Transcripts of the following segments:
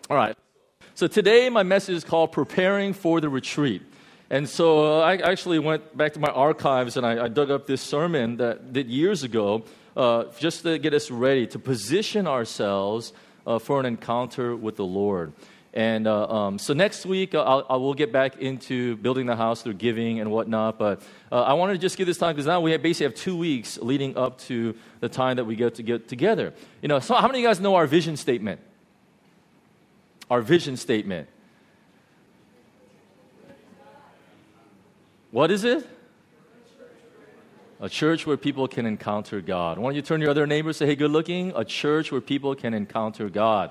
All right. So today my message is called Preparing for the Retreat. And so I actually went back to my archives and I dug up this sermon that I did years ago just to get us ready to position ourselves for an encounter with the Lord. And so next week I will get back into building the house through giving and whatnot. But I wanted to just give this time because now we basically have 2 weeks leading up to the time that we get together. You know, so how many of you guys know our vision statement? Our vision statement. What is it? A church where people can encounter God. Why don't you turn to your other neighbor and say, hey, good looking? A church where people can encounter God.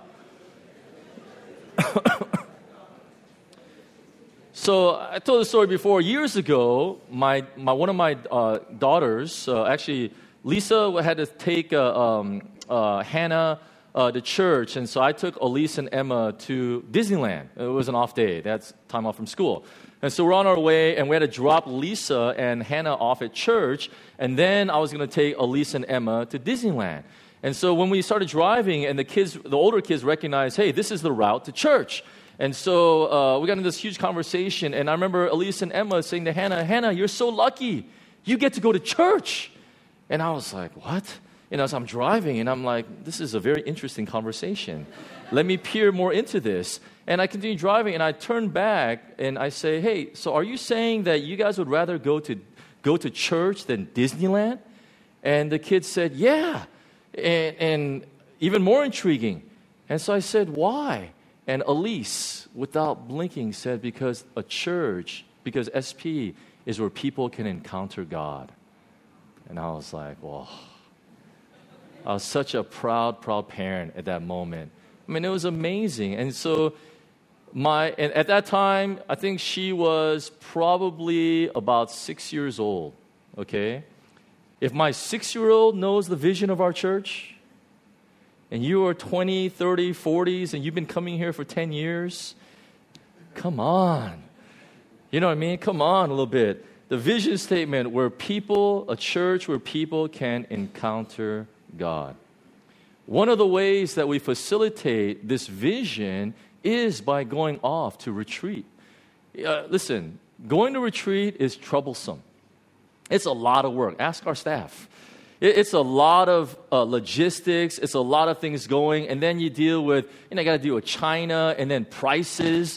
So I told the story before. Years ago, one of my daughters, actually Lisa, had to take Hannah to church, and so I took Elise and Emma to Disneyland. It was an off day. That's time off from school. And so we're on our way, and we had to drop Lisa and Hannah off at church, and then I was going to take Elise and Emma to Disneyland. And so when we started driving, and the older kids recognized, hey, this is the route to church. And so we got into this huge conversation, and I remember Elise and Emma saying to Hannah, you're so lucky. You get to go to church. And I was like, what? You know, so I'm driving, and I'm like, this is a very interesting conversation. Let me peer more into this. And I continue driving, and I turn back, and I say, hey, so are you saying that you guys would rather go to church than Disneyland? And the kids said, yeah. And even more intriguing. And so I said, why? And Elise, without blinking, said, because SP is where people can encounter God. And I was like, well, I was such a proud parent at that moment. I mean, it was amazing. And so and at that time, I think she was probably about 6 years old, okay? If my 6-year-old knows the vision of our church, and you are 20, 30, 40s, and you've been coming here for 10 years, come on. You know what I mean? Come on a little bit. The vision statement a church where people can encounter God. One of the ways that we facilitate this vision is by going off to retreat. Listen, going to retreat is troublesome. It's a lot of work. Ask our staff. It's a lot of logistics. It's a lot of things going, and then you deal with, you got to deal with China, and then prices,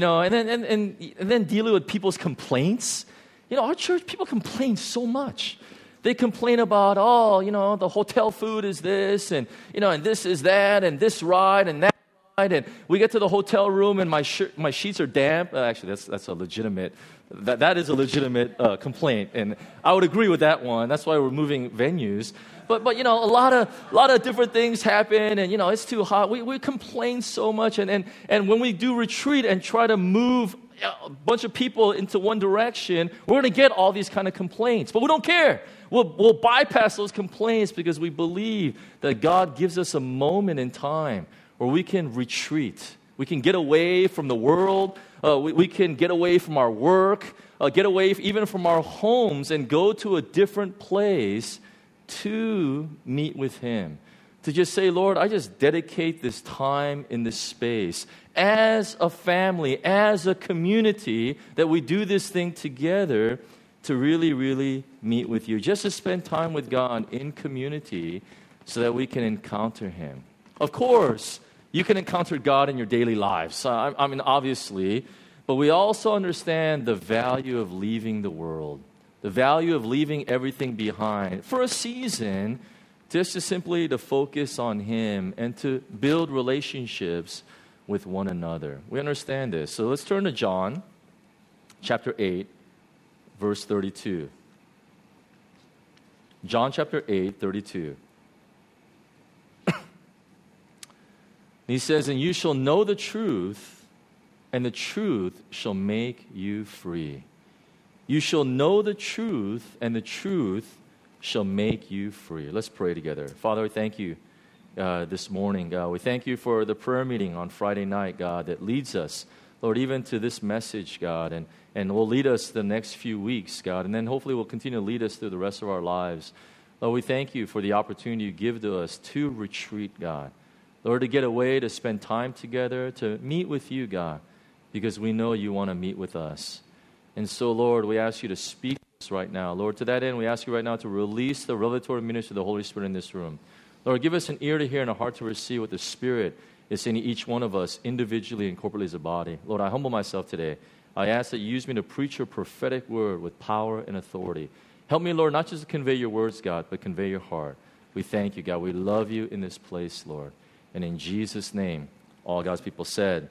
and then dealing with people's complaints. Our church, people complain so much. They complain about, the hotel food is this, and this is that, and this ride, and that ride, and we get to the hotel room, and my sheets are damp. Actually, that's a legitimate. That is a legitimate complaint, and I would agree with that one. That's why we're moving venues. But a lot of different things happen, and it's too hot. We complain so much, and when we do retreat and try to move a bunch of people into one direction, we're going to get all these kind of complaints. But we don't care. We'll bypass those complaints because we believe that God gives us a moment in time where we can retreat. We can get away from the world. We can get away from our work, get away even from our homes, and go to a different place to meet with Him. To just say, Lord, I just dedicate this time in this space as a family, as a community, that we do this thing together to really, really meet with you. Just to spend time with God in community so that we can encounter Him. Of course, you can encounter God in your daily lives. I mean, obviously, but we also understand the value of leaving the world, the value of leaving everything behind for a season, just to simply to focus on Him and to build relationships with one another. We understand this. So let's turn to John chapter 8, verse 32. John chapter 8, 32. He says, and you shall know the truth, and the truth shall make you free. You shall know the truth, and the truth shall make you free. Let's pray together. Father, we thank you this morning, God. We thank you for the prayer meeting on Friday night, God, that leads us, Lord, even to this message, God, and will lead us the next few weeks, God, and then hopefully will continue to lead us through the rest of our lives. Lord, we thank you for the opportunity you give to us to retreat, God. Lord, to get away, to spend time together, to meet with you, God, because we know you want to meet with us. And so, Lord, we ask you to speak to us right now. Lord, to that end, we ask you right now to release the revelatory ministry of the Holy Spirit in this room. Lord, give us an ear to hear and a heart to receive what the Spirit is saying to each one of us individually and corporately as a body. Lord, I humble myself today. I ask that you use me to preach your prophetic word with power and authority. Help me, Lord, not just to convey your words, God, but convey your heart. We thank you, God. We love you in this place, Lord. And in Jesus' name, all God's people said,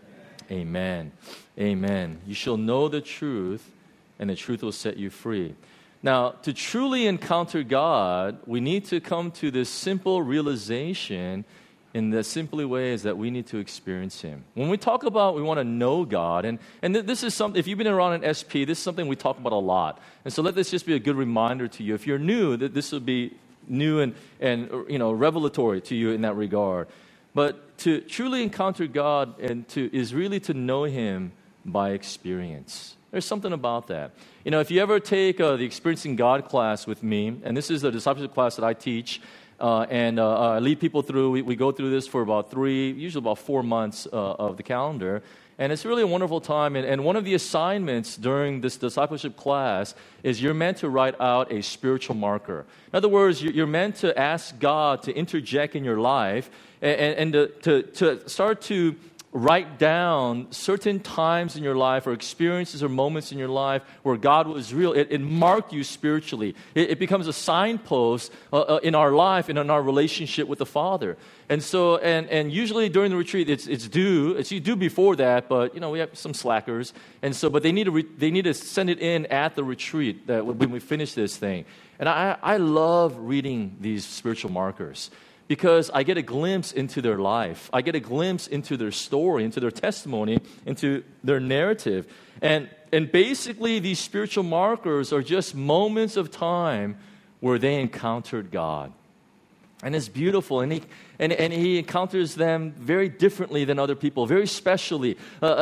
Amen. Amen. You shall know the truth, and the truth will set you free. Now, to truly encounter God, we need to come to this simple realization in the simply ways that we need to experience Him. When we talk about we want to know God, and this is something, if you've been around an SP, this is something we talk about a lot. And so let this just be a good reminder to you. If you're new, that this will be new and revelatory to you in that regard. But to truly encounter God is really to know Him by experience. There's something about that. If you ever take the Experiencing God class with me, and this is the discipleship class that I teach, and I lead people through, we go through this for usually about 4 months of the calendar. And it's really a wonderful time. And one of the assignments during this discipleship class is you're meant to write out a spiritual marker. In other words, you're meant to ask God to interject in your life and to start to write down certain times in your life or experiences or moments in your life where God was real. It marked you spiritually. It becomes a signpost in our life and in our relationship with the Father. And so, and usually during the retreat, it's due before that, but we have some slackers, and so, but they need to send it in at the retreat when we finish this thing. And I love reading these spiritual markers, because I get a glimpse into their life. I get a glimpse into their story, into their testimony, into their narrative. And basically, these spiritual markers are just moments of time where they encountered God. And it's beautiful. And he encounters them very differently than other people, very specially,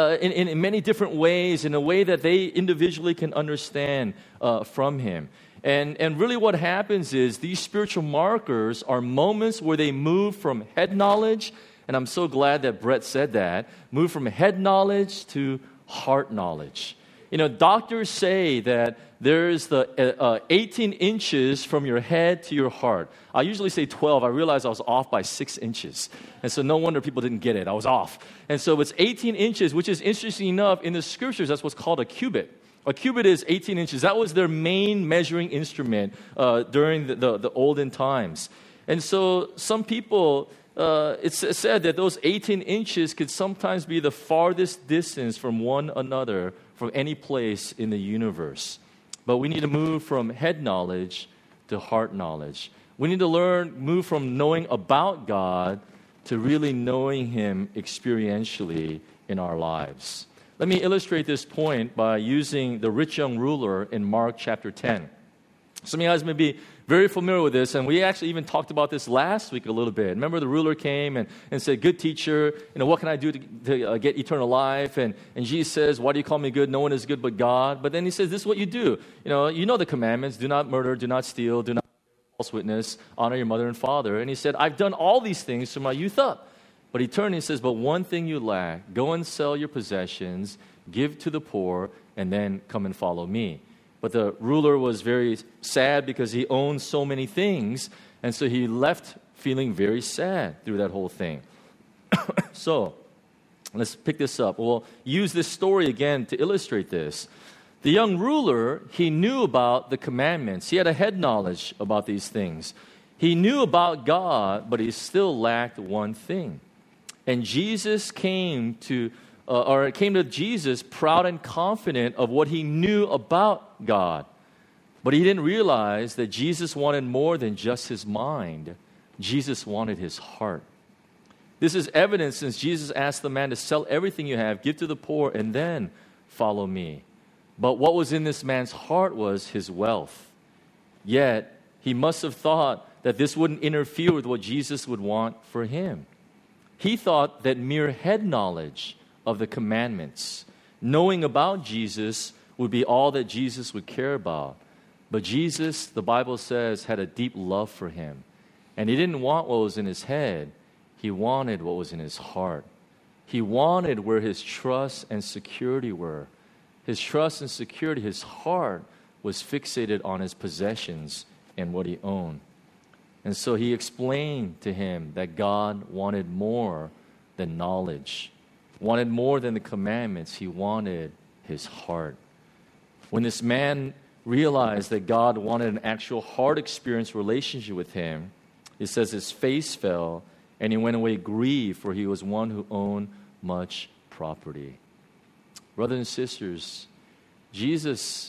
in many different ways, in a way that they individually can understand from Him. And really what happens is these spiritual markers are moments where they move from head knowledge, and I'm so glad that Brett said that, move from head knowledge to heart knowledge. Doctors say that there's the 18 inches from your head to your heart. I usually say 12. I realized I was off by 6 inches. And so no wonder people didn't get it. I was off. And so it's 18 inches, which is interesting enough. In the scriptures, that's what's called a cubit. A cubit is 18 inches. That was their main measuring instrument during the olden times. And so some people, it's said that those 18 inches could sometimes be the farthest distance from one another from any place in the universe. But we need to move from head knowledge to heart knowledge. We need to move from knowing about God to really knowing Him experientially in our lives. Let me illustrate this point by using the rich young ruler in Mark chapter 10. Some of you guys may be very familiar with this, and we actually even talked about this last week a little bit. Remember, the ruler came and said, "Good teacher, what can I do to get eternal life?" And Jesus says, "Why do you call me good? No one is good but God." But then He says, "This is what you do. You know the commandments: do not murder, do not steal, do not bear false witness, honor your mother and father." And He said, "I've done all these things from my youth up." But He turned and He says, "But one thing you lack: go and sell your possessions, give to the poor, and then come and follow me." But the ruler was very sad because he owned so many things, and so he left feeling very sad through that whole thing. So, let's pick this up. We'll use this story again to illustrate this. The young ruler, he knew about the commandments. He had a head knowledge about these things. He knew about God, but he still lacked one thing. And Jesus came to Jesus proud and confident of what he knew about God. But he didn't realize that Jesus wanted more than just his mind. Jesus wanted his heart. This is evident since Jesus asked the man to sell everything you have, give to the poor, and then follow me. But what was in this man's heart was his wealth. Yet, he must have thought that this wouldn't interfere with what Jesus would want for him. He thought that mere head knowledge of the commandments, knowing about Jesus, would be all that Jesus would care about. But Jesus, the Bible says, had a deep love for him. And he didn't want what was in his head. He wanted what was in his heart. He wanted where his trust and security were. His trust and security, his heart was fixated on his possessions and what he owned. And so he explained to him that God wanted more than knowledge, wanted more than the commandments. He wanted his heart. When this man realized that God wanted an actual heart experience relationship with him, it says his face fell and he went away grieved, for he was one who owned much property. Brothers and sisters, Jesus,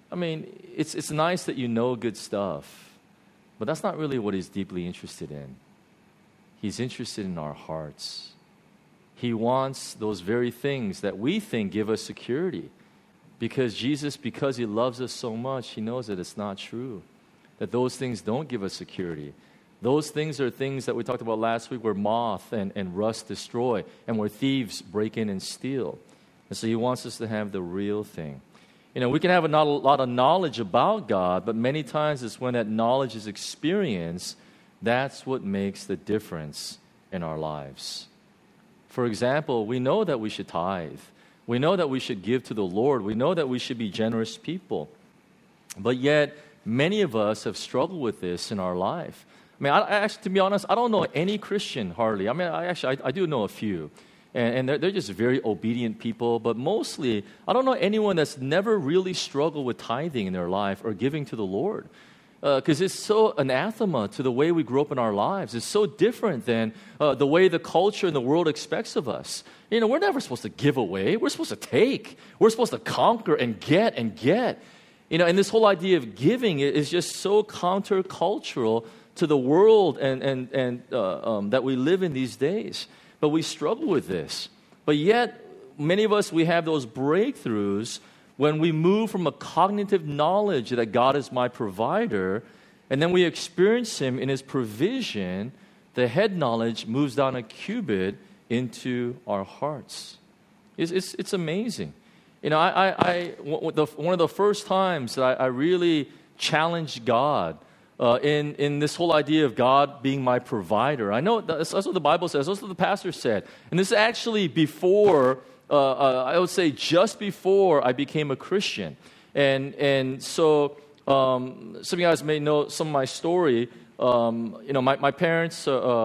it's nice that you know good stuff, but that's not really what he's deeply interested in. He's interested in our hearts. He wants those very things that we think give us security. Because Jesus, because he loves us so much, he knows that it's not true. That those things don't give us security. Those things are things that we talked about last week where moth and rust destroy and where thieves break in and steal. And so he wants us to have the real thing. We can have a lot of knowledge about God, but many times it's when that knowledge is experienced, that's what makes the difference in our lives. For example, we know that we should tithe. We know that we should give to the Lord. We know that we should be generous people. But yet, many of us have struggled with this in our life. To be honest, I don't know any Christian hardly. I do know a few. And they're just very obedient people. But mostly, I don't know anyone that's never really struggled with tithing in their life or giving to the Lord. Because it's so anathema to the way we grew up in our lives. It's so different than the way the culture and the world expects of us. We're never supposed to give away. We're supposed to take. We're supposed to conquer and get and get. And this whole idea of giving is just so countercultural to the world and that we live in these days. But we struggle with this. But yet, many of us, we have those breakthroughs when we move from a cognitive knowledge that God is my provider, and then we experience him in his provision, the head knowledge moves down a cubit into our hearts. It's amazing. One of the first times that I really challenged God in this whole idea of God being my provider. I know that's what the Bible says. That's what the pastor said. And this is actually before, I would say just before I became a Christian. And so some of you guys may know some of my story. My parents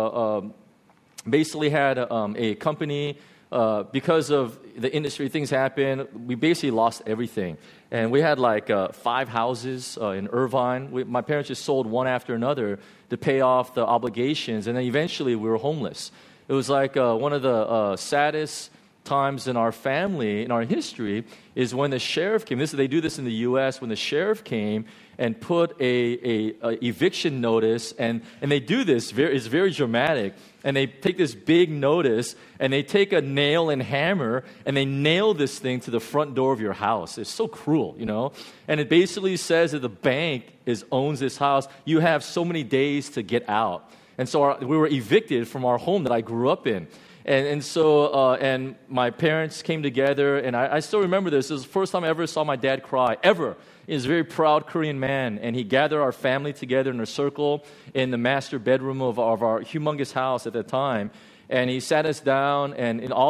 basically had a company. Because of the industry, things happened. We basically lost everything. And we had 5 houses in Irvine. My parents just sold one after another to pay off the obligations. And then eventually we were homeless. It was one of the saddest times in our family, in our history, is when the sheriff came. They do this in the U.S. When the sheriff came and put a eviction notice, and they do this, it's very dramatic, and they take this big notice, and they take a nail and hammer, and they nail this thing to the front door of your house. It's so cruel, And it basically says that the bank owns this house. You have so many days to get out. And so we were evicted from our home that I grew up in. And so my parents came together, and I still remember this. It was the first time I ever saw my dad cry, ever. He's a very proud Korean man, and he gathered our family together in a circle in the master bedroom of our humongous house at that time. And he sat us down, and all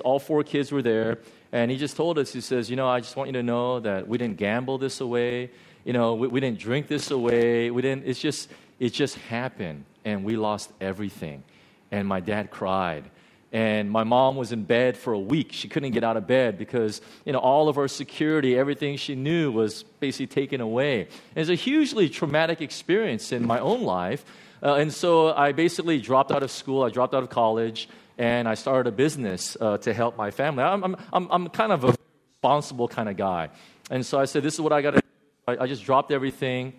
4 kids were there, and he just told us, he says, I just want you to know that we didn't gamble this away. We didn't drink this away. It just happened, and we lost everything. And my dad cried. And my mom was in bed for a week. She couldn't get out of bed because, all of her security, everything she knew was basically taken away. And it's a hugely traumatic experience in my own life. And so I basically dropped out of school. I dropped out of college, and I started a business to help my family. I'm kind of a responsible kind of guy. And so I said, this is what I got to do. I just dropped everything,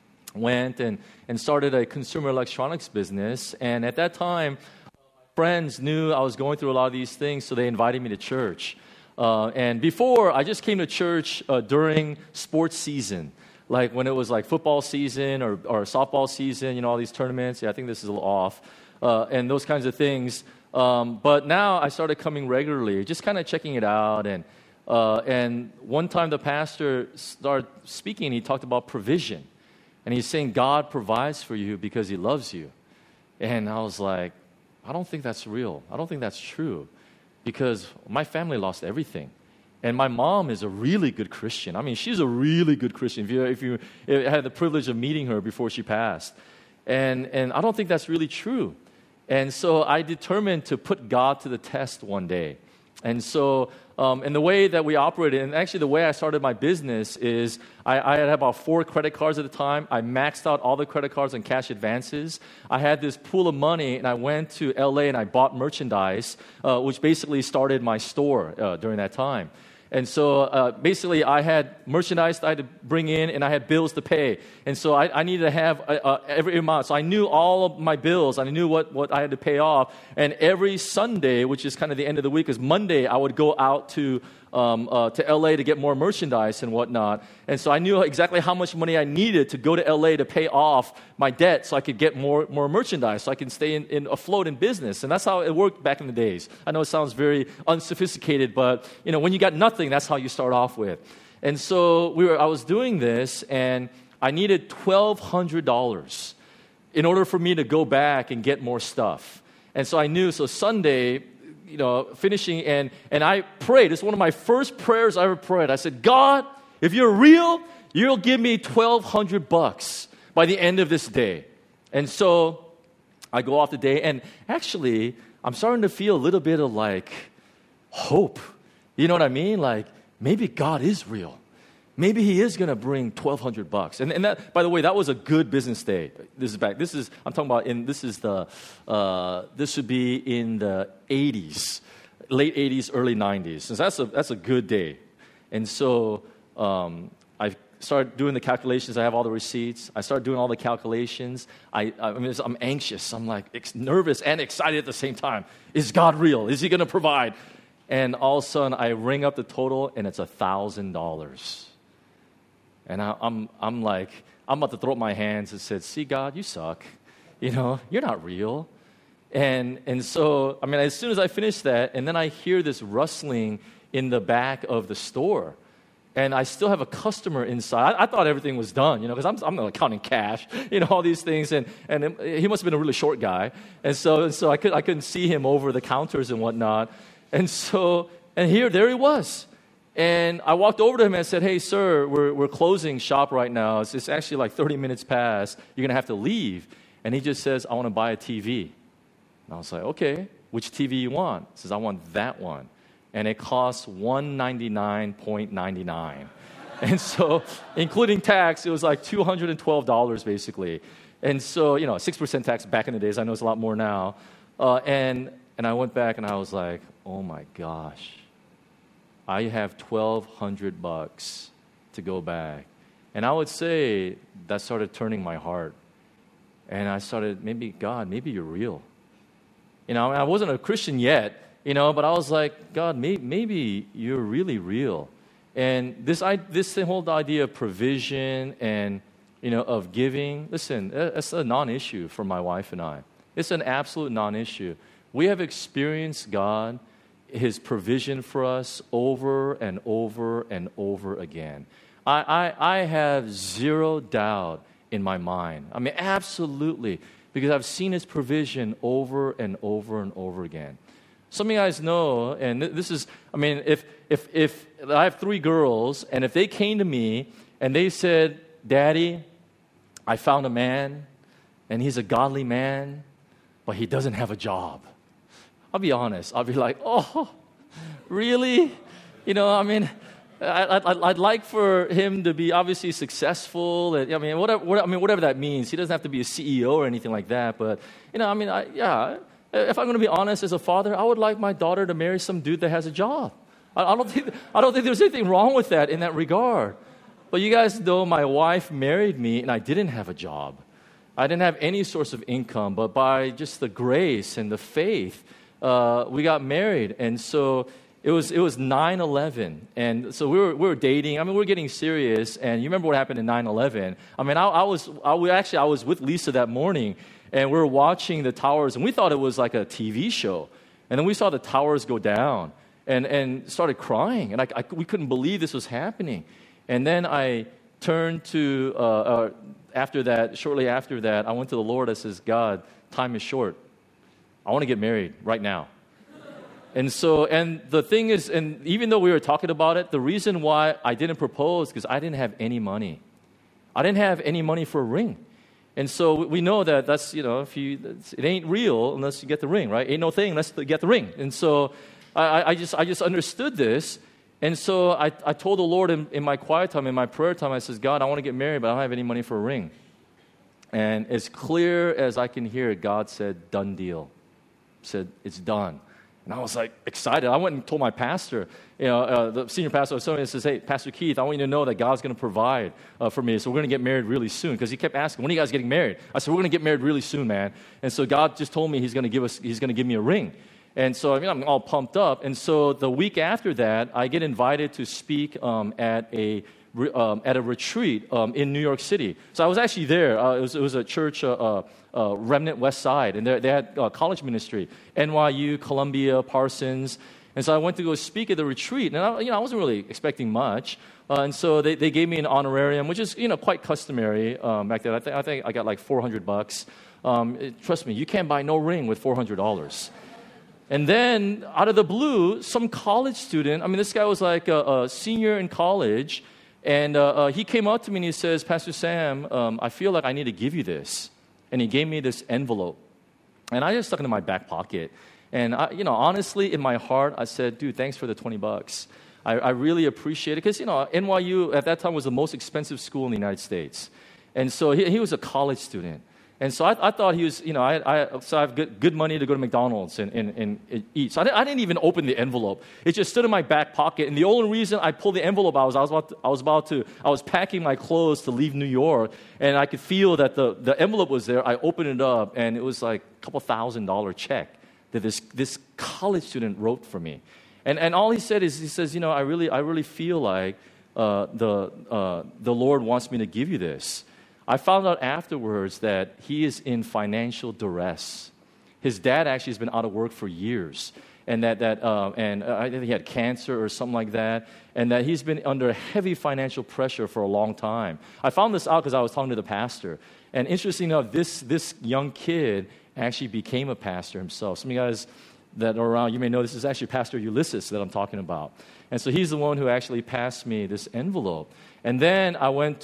went and started a consumer electronics business. And at that time, friends knew I was going through a lot of these things, so they invited me to church. And before, I just came to church during sports season, like when it was football season or softball season, all these tournaments. Yeah, I think this is a little off, and those kinds of things. But now I started coming regularly, just kind of checking it out. And one time the pastor started speaking, he talked about provision. And he's saying God provides for you because he loves you. And I was like, I don't think that's real. I don't think that's true. Because my family lost everything. And my mom is a really good Christian. I mean, she's a really good Christian. If you had the privilege of meeting her before she passed. And I don't think that's really true. And so I determined to put God to the test one day. And so, and the way that we operated, and actually the way I started my business is I had about 4 credit cards at the time. I maxed out all the credit cards and cash advances. I had this pool of money, and I went to LA and I bought merchandise, which basically started my store during that time. And so basically I had merchandise that I had to bring in, and I had bills to pay. And so I needed to have every amount. So I knew all of my bills. I knew what I had to pay off. And every Sunday, which is kind of the end of the week, because Monday I would go out to LA to get more merchandise and whatnot. And so I knew exactly how much money I needed to go to LA to pay off my debt so I could get more merchandise, so I can stay afloat in business. And that's how it worked back in the days. I know it sounds very unsophisticated, but when you got nothing, that's how you start off with. And so I was doing this, and I needed $1,200 in order for me to go back and get more stuff. And so I knew, so Sunday, finishing, and I prayed. It's one of my first prayers I ever prayed. I said, God, if you're real, you'll give me $1,200 by the end of this day. And so I go off the day, and actually, I'm starting to feel a little bit of hope. You know what I mean? Maybe God is real. Maybe He is going to bring $1,200. And that, by the way, that was a good business day. This should be in the 80s, late 80s, early 90s. So that's a good day. And so I started doing the calculations. I have all the receipts. I started doing all the calculations. I'm anxious. I'm nervous and excited at the same time. Is God real? Is He going to provide? And all of a sudden, I ring up the total, and it's $1,000. And I'm about to throw up my hands and said, see, God, you suck. You're not real. And so, as soon as I finish that, and then I hear this rustling in the back of the store. And I still have a customer inside. I thought everything was done, because I'm counting cash, all these things. And he must have been a really short guy. And so I couldn't see him over the counters and whatnot. And there he was. And I walked over to him and I said, hey, sir, we're closing shop right now. It's actually 30 minutes past. You're going to have to leave. And he just says, I want to buy a TV. And I was like, okay, which TV you want? He says, I want that one. And it costs $199.99. And so, including tax, it was $212 basically. And so, 6% tax back in the days. I know it's a lot more now. And I went back and I was like, oh my gosh. I have $1,200 to go back. And I would say that started turning my heart. And I started, maybe you're real. I wasn't a Christian yet, but I was like, God, maybe you're really real. And this whole idea of provision and, of giving, listen, that's a non-issue for my wife and I. It's an absolute non-issue. We have experienced God, His provision for us over and over and over again. I have zero doubt in my mind. Absolutely, because I've seen His provision over and over and over again. Some of you guys know, and this is, if I have 3 girls, and if they came to me and they said, Daddy, I found a man, and he's a godly man, but he doesn't have a job. I'll be honest. I'll be like, oh, really? I'd like for him to be obviously successful. And, whatever that means. He doesn't have to be a CEO or anything like that. But, if I'm going to be honest as a father, I would like my daughter to marry some dude that has a job. I don't think there's anything wrong with that in that regard. But you guys know my wife married me, and I didn't have a job. I didn't have any source of income, but by just the grace and the faith, we got married. And so it was 9/11, and so we were dating. We were getting serious. And you remember what happened in 9/11? I was with Lisa that morning, and we were watching the towers, and we thought it was like a TV show. And then we saw the towers go down, and started crying, and we couldn't believe this was happening. And then I turned to shortly after that, I went to the Lord. I says, God, time is short. I want to get married right now. And the thing is, and even though we were talking about it, the reason why I didn't propose because I didn't have any money. I didn't have any money for a ring. And so we know that's, it ain't real unless you get the ring, right? Ain't no thing unless you get the ring. And so I just understood this. And so I told the Lord in my quiet time, in my prayer time, I says, God, I want to get married, but I don't have any money for a ring. And as clear as I can hear it, God said, done deal. Said, it's done. And I was like excited. I went and told my pastor, the senior pastor of somebody says, hey, Pastor Keith, I want you to know that God's going to provide for me. So we're going to get married really soon. Because he kept asking, when are you guys getting married? I said, we're going to get married really soon, man. And so God just told me he's going to give me a ring. And so I'm all pumped up. And so the week after that, I get invited to speak at a retreat in New York City. So I was actually there. It was a church, Remnant West Side, and they had college ministry, NYU, Columbia, Parsons. And so I went to go speak at the retreat, and I wasn't really expecting much. And so they gave me an honorarium, which is quite customary back then. I think I got like $400. Trust me, you can't buy no ring with $400. And then, out of the blue, some college student, this guy was like a senior in college, and he came up to me and he says, Pastor Sam, I feel like I need to give you this. And he gave me this envelope. And I just stuck it in my back pocket. And, honestly, in my heart, I said, dude, thanks for the $20. I really appreciate it. Because, NYU at that time was the most expensive school in the United States. And so he was a college student. And so I thought he was, so I have good money to go to McDonald's and eat. So I didn't even open the envelope. It just stood in my back pocket. And the only reason I pulled the envelope out was I was packing my clothes to leave New York, and I could feel that the envelope was there. I opened it up, and it was like a couple $1,000 check that this college student wrote for me. And all he said is, he says, I really feel like the Lord wants me to give you this. I found out afterwards that he is in financial duress. His dad actually has been out of work for years, and and I think he had cancer or something like that, and that he's been under heavy financial pressure for a long time. I found this out because I was talking to the pastor, and interestingly enough, this young kid actually became a pastor himself. Some of you guys that are around, you may know this is actually Pastor Ulysses that I'm talking about. And so he's the one who actually passed me this envelope. And then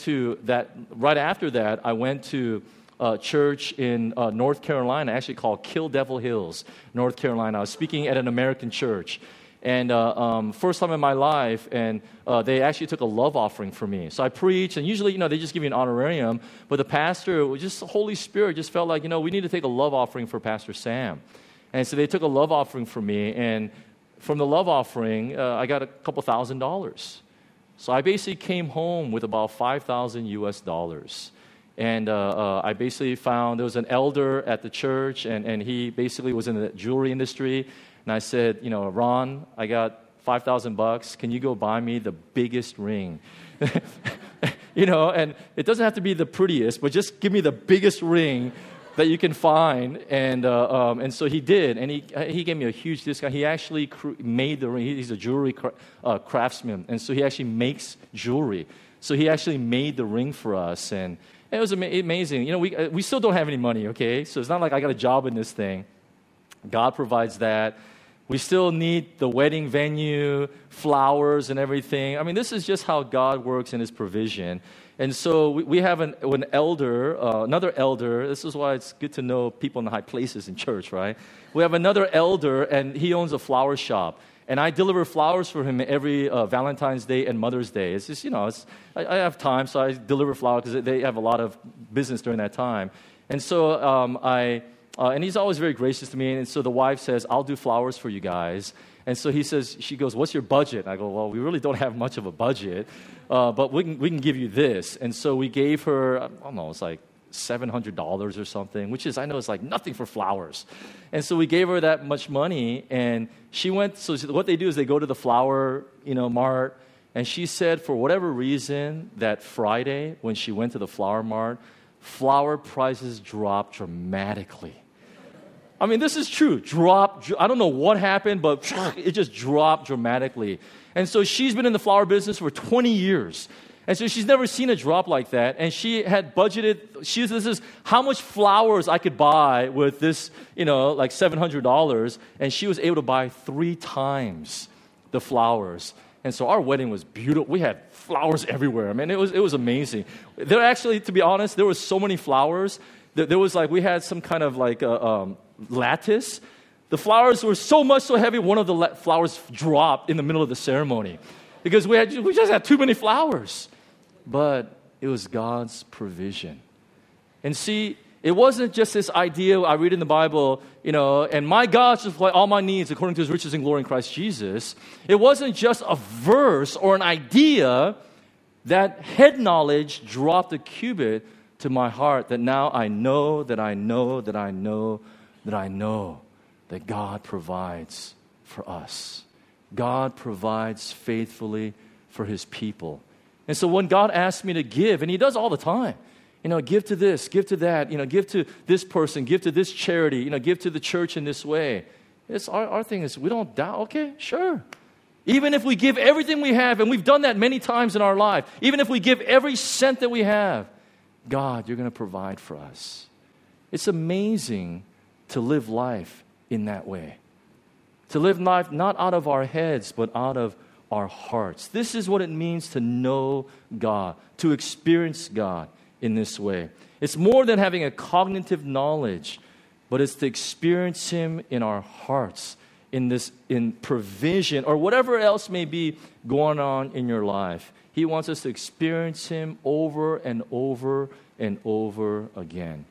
right after that, I went to a church in North Carolina, actually called Kill Devil Hills, North Carolina. I was speaking at an American church. And first time in my life, and they actually took a love offering for me. So I preached, and usually, they just give you an honorarium. But the pastor, just the Holy Spirit, just felt like, we need to take a love offering for Pastor Sam. And so they took a love offering for me, and from the love offering, I got a couple $1,000. So I basically came home with about $5,000 US. And I basically found there was an elder at the church, and he basically was in the jewelry industry. And I said, Ron, I got $5,000. Can you go buy me the biggest ring? And it doesn't have to be the prettiest, but just give me the biggest ring that you can find. And so he did, and he gave me a huge discount. He actually made the ring. He's a jewelry craftsman, and so he actually makes jewelry. So he actually made the ring for us, and it was amazing. We still don't have any money, okay? So it's not like I got a job in this thing. God provides that. We still need the wedding venue, flowers, and everything. This is just how God works in His provision. And so we have an elder, another elder. This is why it's good to know people in the high places in church, right? We have another elder, and he owns a flower shop. And I deliver flowers for him every Valentine's Day and Mother's Day. It's just, I have time, so I deliver flowers because they have a lot of business during that time. And so and he's always very gracious to me. And so the wife says, I'll do flowers for you guys. And so she goes, what's your budget? I go, well, we really don't have much of a budget, but we can give you this. And so we gave her, I don't know, it's like $700 or something, which is, I know it's like nothing for flowers. And so we gave her that much money, and she went, so what they do is they go to the flower, mart, and she said for whatever reason that Friday when she went to the flower mart, flower prices dropped dramatically. This is true. I don't know what happened, but it just dropped dramatically. And so she's been in the flower business for 20 years. And so she's never seen a drop like that. And she had budgeted, this is how much flowers I could buy with this, like $700. And she was able to buy 3 times the flowers. And so our wedding was beautiful. We had flowers everywhere. I mean, it was amazing. There actually, to be honest, there was so many flowers. There was we had some kind of lattice. The flowers were so heavy, one of the flowers dropped in the middle of the ceremony. Because we just had too many flowers. But it was God's provision. And see, it wasn't just this idea I read in the Bible, and my God shall supply all my needs according to his riches and glory in Christ Jesus. It wasn't just a verse or an idea. That head knowledge dropped a cubit to my heart that now I know that I know that I know that I know that God provides for us. God provides faithfully for his people. And so when God asks me to give, and he does all the time, give to this, give to that, give to this person, give to this charity, give to the church in this way. It's our thing is we don't doubt, okay, sure. Even if we give everything we have, and we've done that many times in our life, even if we give every cent that we have, God, you're going to provide for us. It's amazing to live life in that way. To live life not out of our heads, but out of our hearts. This is what it means to know God, to experience God in this way. It's more than having a cognitive knowledge, but it's to experience him in our hearts, in provision, or whatever else may be going on in your life. He wants us to experience him over and over and over again.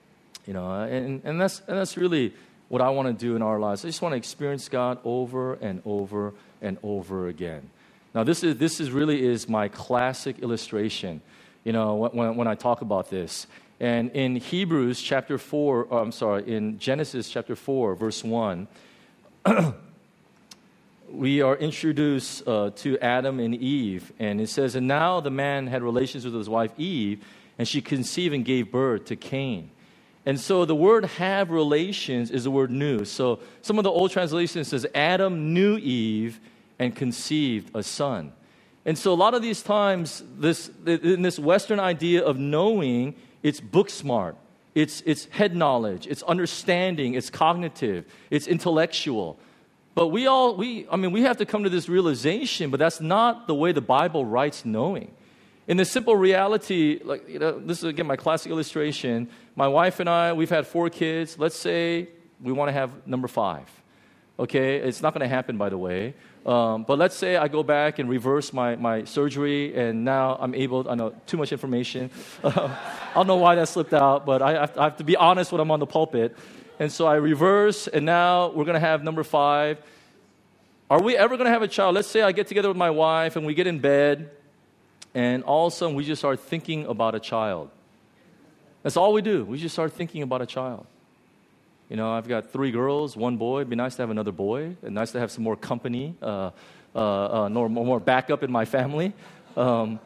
And that's really what I want to do in our lives. I just want to experience God over and over and over again. Now, this really is my classic illustration, when I talk about this. And in Hebrews chapter 4, in Genesis chapter 4, verse 1, we are introduced to Adam and Eve. And it says, and now the man had relations with his wife Eve, and she conceived and gave birth to Cain. And so the word have relations is the word knew. So some of the old translations says Adam knew Eve and conceived a son. And so a lot of these times, in this Western idea of knowing, it's book smart, it's head knowledge, it's understanding, it's cognitive, it's intellectual. But we have to come to this realization, but that's not the way the Bible writes knowing. In the simple reality, this is again my classic illustration. My wife and I, we've had 4 kids. Let's say we want to have number 5. Okay, it's not going to happen, by the way. But let's say I go back and reverse my surgery, and now I'm able. I know too much information. I don't know why that slipped out, but I have to be honest when I'm on the pulpit. And so I reverse, and now we're going to have number 5. Are we ever going to have a child? Let's say I get together with my wife, and we get in bed. And all of a sudden, we just start thinking about a child. That's all we do. We just start thinking about a child. I've got 3 girls, 1 boy. It'd be nice to have another boy. It'd nice to have some more company, more backup in my family. Will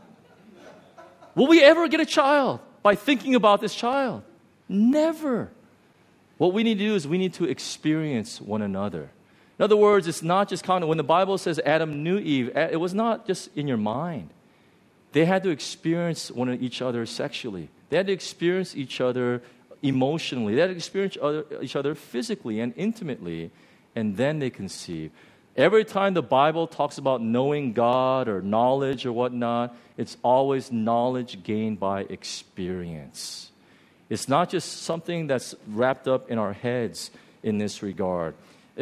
we ever get a child by thinking about this child? Never. What we need to do is we need to experience one another. In other words, it's not just kind of, when the Bible says Adam knew Eve, it was not just in your mind. They had to experience each other sexually. They had to experience each other emotionally. They had to experience each other physically and intimately, and then they conceive. Every time the Bible talks about knowing God or knowledge or whatnot, it's always knowledge gained by experience. It's not just something that's wrapped up in our heads in this regard.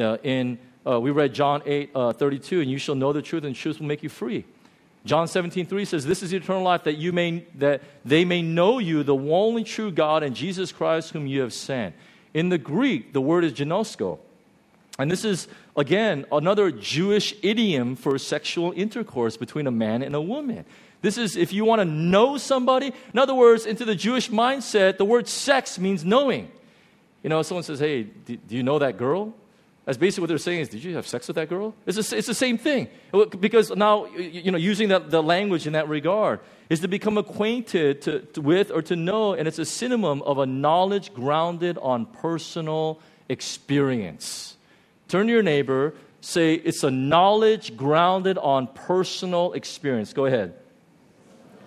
We read John 8:32, and you shall know the truth, and the truth will make you free. John 17:3 says, this is eternal life, that they may know you, the only true God, and Jesus Christ whom you have sent. In the Greek, the word is ginosko. And this is, again, another Jewish idiom for sexual intercourse between a man and a woman. This is if you want to know somebody. In other words, into the Jewish mindset, the word sex means knowing. Someone says, hey, do you know that girl? That's basically what they're saying is, did you have sex with that girl? It's the same thing. Because now, using the language in that regard is to become acquainted with or to know, and it's a synonym of a knowledge grounded on personal experience. Turn to your neighbor, say, it's a knowledge grounded on personal experience. Go ahead.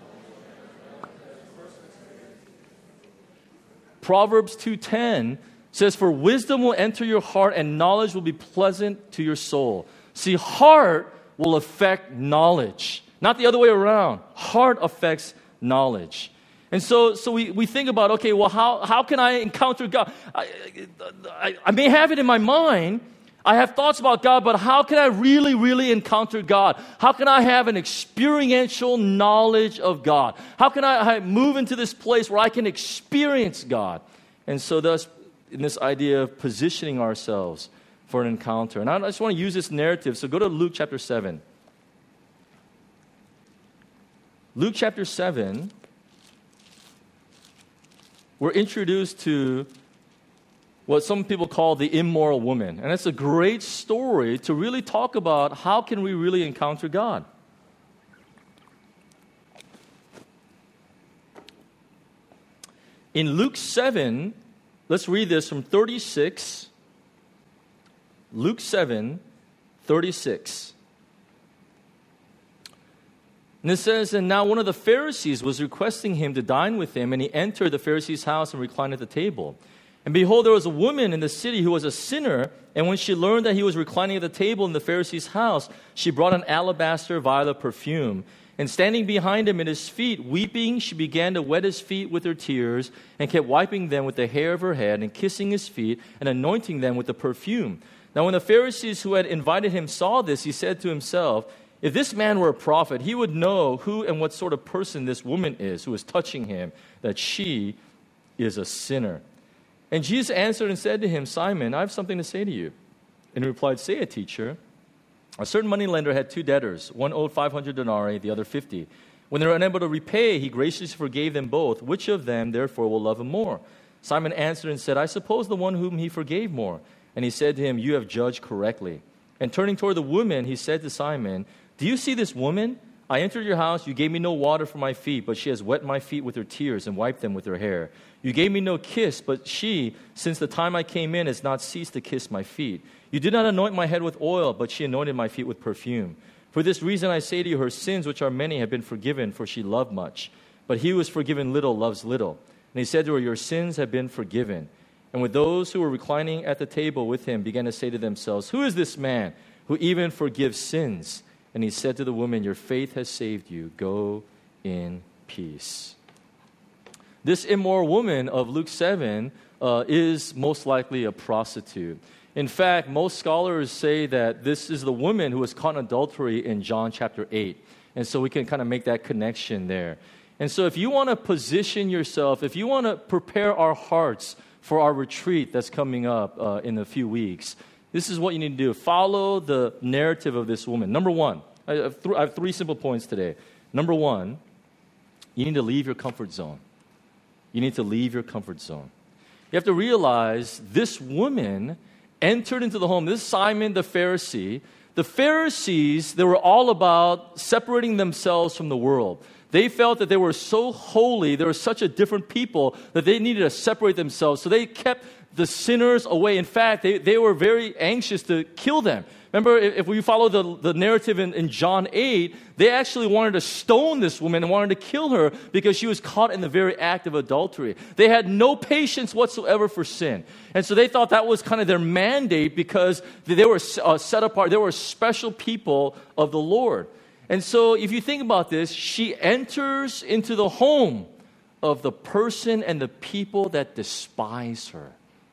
Proverbs 2:10 says, "For wisdom will enter your heart and knowledge will be pleasant to your soul." See, heart will affect knowledge, not the other way around. Heart affects knowledge. And so we think about, okay, well, how can I encounter God? I may have it in my mind. I have thoughts about God, but how can I really, really encounter God? How can I have an experiential knowledge of God? How can I move into this place where I can experience God? And so thus, in this idea of positioning ourselves for an encounter. And I just want to use this narrative. So go to Luke chapter 7. Luke chapter 7, we're introduced to what some people call the immoral woman. And it's a great story to really talk about how can we really encounter God. In Luke 7, let's read this from 36. Luke 7, 36. And it says, "And now one of the Pharisees was requesting him to dine with him, and he entered the Pharisee's house and reclined at the table. And behold, there was a woman in the city who was a sinner, and when she learned that he was reclining at the table in the Pharisee's house, she brought an alabaster vial of perfume. And standing behind him at his feet, weeping, she began to wet his feet with her tears, and kept wiping them with the hair of her head, and kissing his feet, and anointing them with the perfume. Now when the Pharisees who had invited him saw this, he said to himself, 'If this man were a prophet, he would know who and what sort of person this woman is who is touching him, that she is a sinner.' And Jesus answered and said to him, 'Simon, I have something to say to you.' And he replied, 'Say it, teacher.' A certain moneylender had 2 debtors. One owed 500 denarii, the other 50. When they were unable to repay, he graciously forgave them both. Which of them, therefore, will love him more?' Simon answered and said, 'I suppose the one whom he forgave more.' And he said to him, 'You have judged correctly.' And turning toward the woman, he said to Simon, 'Do you see this woman? I entered your house, you gave me no water for my feet, but she has wet my feet with her tears and wiped them with her hair. You gave me no kiss, but she, since the time I came in, has not ceased to kiss my feet. You did not anoint my head with oil, but she anointed my feet with perfume. For this reason I say to you, her sins, which are many, have been forgiven, for she loved much. But he who is forgiven little loves little.' And he said to her, 'Your sins have been forgiven.' And with those who were reclining at the table with him began to say to themselves, 'Who is this man who even forgives sins?' And he said to the woman, 'Your faith has saved you. Go in peace.'" This immoral woman of Luke 7 is most likely a prostitute. In fact, most scholars say that this is the woman who was caught in adultery in John chapter 8. And so we can kind of make that connection there. And so if you want to position yourself, if you want to prepare our hearts for our retreat that's coming up in a few weeks, this is what you need to do. Follow the narrative of this woman. Number one, I have 3 simple points today. Number one, you need to leave your comfort zone. You need to leave your comfort zone. You have to realize this woman entered into the home. This is Simon the Pharisee. The Pharisees, they were all about separating themselves from the world. They felt that they were so holy, they were such a different people, that they needed to separate themselves. So they kept the sinners away. In fact, they were very anxious to kill them. Remember, if we follow the narrative in John 8, they actually wanted to stone this woman and wanted to kill her because she was caught in the very act of adultery. They had no patience whatsoever for sin. And so they thought that was kind of their mandate because they were set apart. They were special people of the Lord. And so if you think about this, she enters into the home of the person and the people that despise her.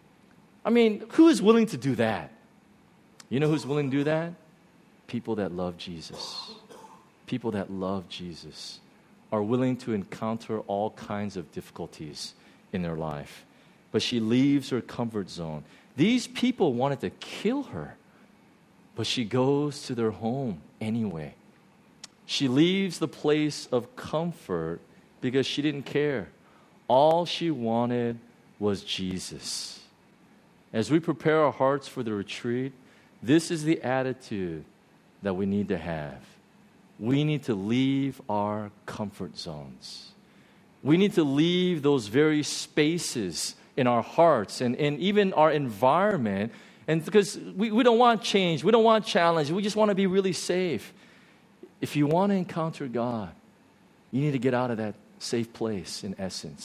I mean, who is willing to do that? You know who's willing to do that? People that love Jesus. People that love Jesus are willing to encounter all kinds of difficulties in their life. But she leaves her comfort zone. These people wanted to kill her, but she goes to their home anyway. She leaves the place of comfort because she didn't care. All she wanted was Jesus. As we prepare our hearts for the retreat, this is the attitude that we need to have. We need to leave our comfort zones. We need to leave those very spaces in our hearts and even our environment. And because we don't want change, we don't want challenge, we just want to be really safe. If you want to encounter God, you need to get out of that safe place, in essence.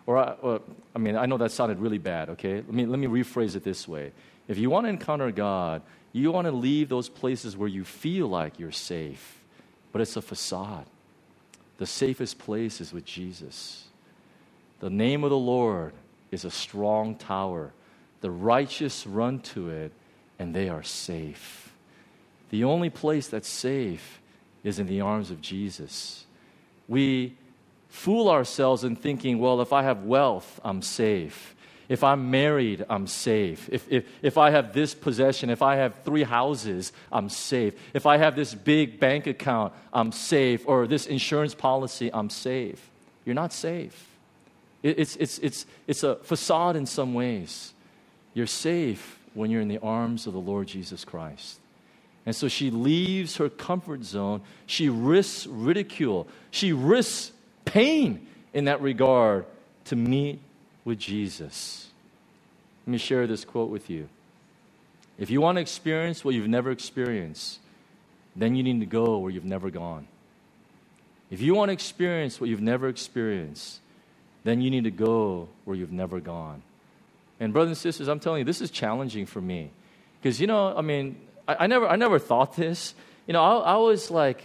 I know that sounded really bad, okay? Let me rephrase it this way. If you want to encounter God, you want to leave those places where you feel like you're safe, but it's a facade. The safest place is with Jesus. The name of the Lord is a strong tower. The righteous run to it, and they are safe. The only place that's safe is in the arms of Jesus. We fool ourselves in thinking, well, if I have wealth, I'm safe. If I'm married, I'm safe. If I have this possession, if I have 3 houses, I'm safe. If I have this big bank account, I'm safe. Or this insurance policy, I'm safe. You're not safe. It's a facade in some ways. You're safe when you're in the arms of the Lord Jesus Christ. And so she leaves her comfort zone. She risks ridicule. She risks pain in that regard to meet with Jesus. Let me share this quote with you. If you want to experience what you've never experienced, then you need to go where you've never gone. If you want to experience what you've never experienced, then you need to go where you've never gone. And brothers and sisters, I'm telling you, this is challenging for me. Because, I never thought this. I was like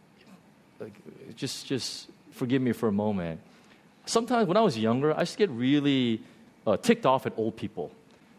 just forgive me for a moment. Sometimes when I was younger, I used to get really ticked off at old people.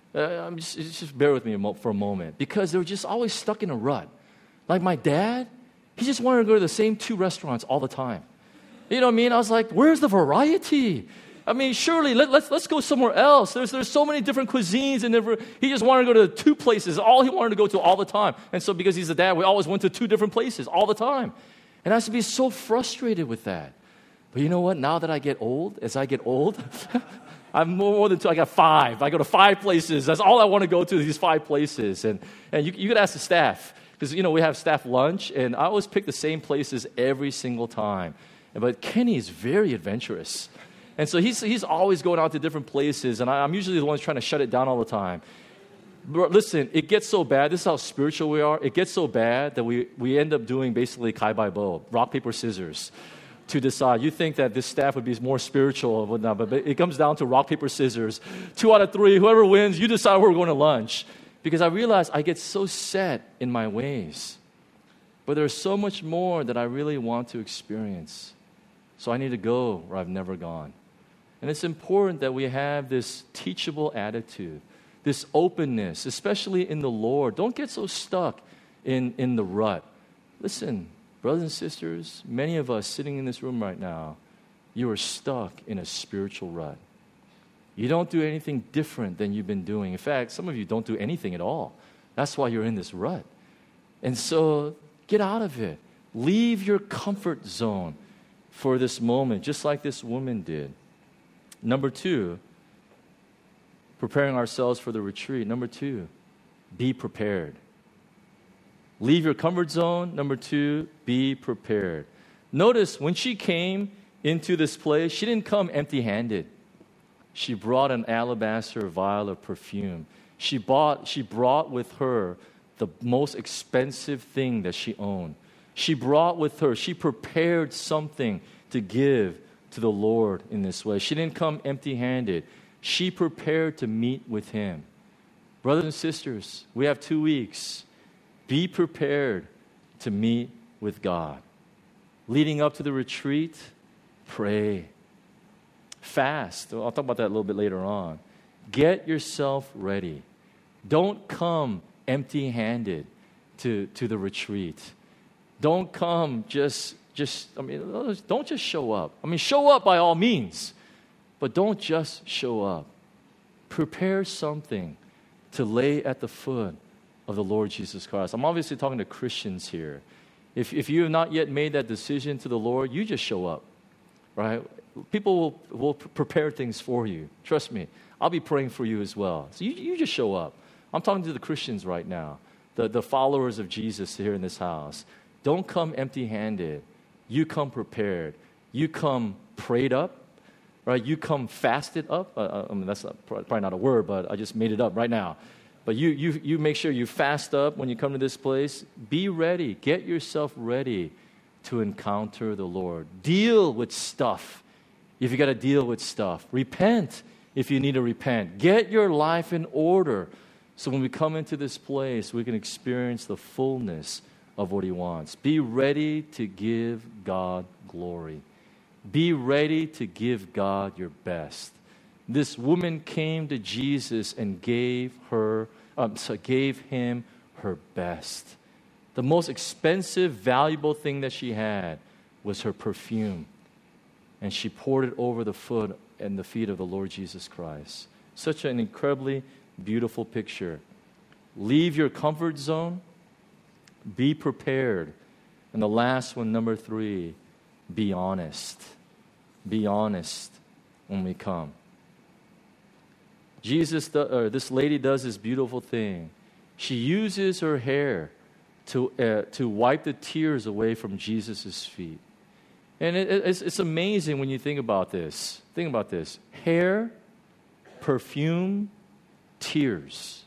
Just bear with me for a moment. Because they were just always stuck in a rut. Like my dad, he just wanted to go to the same 2 restaurants all the time. You know what I mean? I was like, where's the variety? Surely let's go somewhere else. There's so many different cuisines, and he just wanted to go to 2 places. All he wanted to go to all the time. And so because he's a dad, we always went to 2 different places all the time. And I used to be so frustrated with that. But you know what? Now that as I get old, I'm more than 2. I got 5. I go to 5 places. That's all I want to go to, these 5 places. And you could ask the staff, because, we have staff lunch, and I always pick the same places every single time. But Kenny is very adventurous. And so he's always going out to different places, and I'm usually the one trying to shut it down all the time. But listen, it gets so bad. This is how spiritual we are. It gets so bad that we end up doing basically kai bai bo, rock, paper, scissors, to decide. You think that this staff would be more spiritual or whatnot, but it comes down to rock, paper, scissors. 2 out of 3, whoever wins, you decide where we're going to lunch. Because I realize I get so set in my ways. But there's so much more that I really want to experience. So I need to go where I've never gone. And it's important that we have this teachable attitude, this openness, especially in the Lord. Don't get so stuck in the rut. Listen, brothers and sisters, many of us sitting in this room right now, you are stuck in a spiritual rut. You don't do anything different than you've been doing. In fact, some of you don't do anything at all. That's why you're in this rut. And so get out of it. Leave your comfort zone for this moment, just like this woman did. Number 2, preparing ourselves for the retreat. Number 2, be prepared. Leave your comfort zone. Number 2, be prepared. Notice when she came into this place, she didn't come empty-handed. She brought an alabaster vial of perfume. She brought with her the most expensive thing that she owned. She brought with her, she prepared something to give to the Lord in this way. She didn't come empty-handed. She prepared to meet with Him. Brothers and sisters, we have 2 weeks. Be prepared to meet with God. Leading up to the retreat, pray. Fast. I'll talk about that a little bit later on. Get yourself ready. Don't come empty-handed to the retreat. Don't come don't just show up. Show up by all means, but don't just show up. Prepare something to lay at the foot of the Lord Jesus Christ. I'm obviously talking to Christians here. If you have not yet made that decision to the Lord, you just show up, right? People will prepare things for you. Trust me. I'll be praying for you as well. So you just show up. I'm talking to the Christians right now, the followers of Jesus here in this house. Don't come empty-handed. You come prepared. You come prayed up, right? You come fasted up. That's probably not a word, but I just made it up right now. But you make sure you fast up when you come to this place. Be ready. Get yourself ready to encounter the Lord. Deal with stuff if you got to deal with stuff. Repent if you need to repent. Get your life in order so when we come into this place, we can experience the fullness of what He wants. Be ready to give God glory. Be ready to give God your best. This woman came to Jesus and gave Him her best. The most expensive, valuable thing that she had was her perfume. And she poured it over the foot and the feet of the Lord Jesus Christ. Such an incredibly beautiful picture. Leave your comfort zone. Be prepared. And the last one, number 3, be honest. Be honest when we come. This lady does this beautiful thing. She uses her hair to wipe the tears away from Jesus' feet. And it's amazing when you think about this. Think about this. Hair, perfume, tears.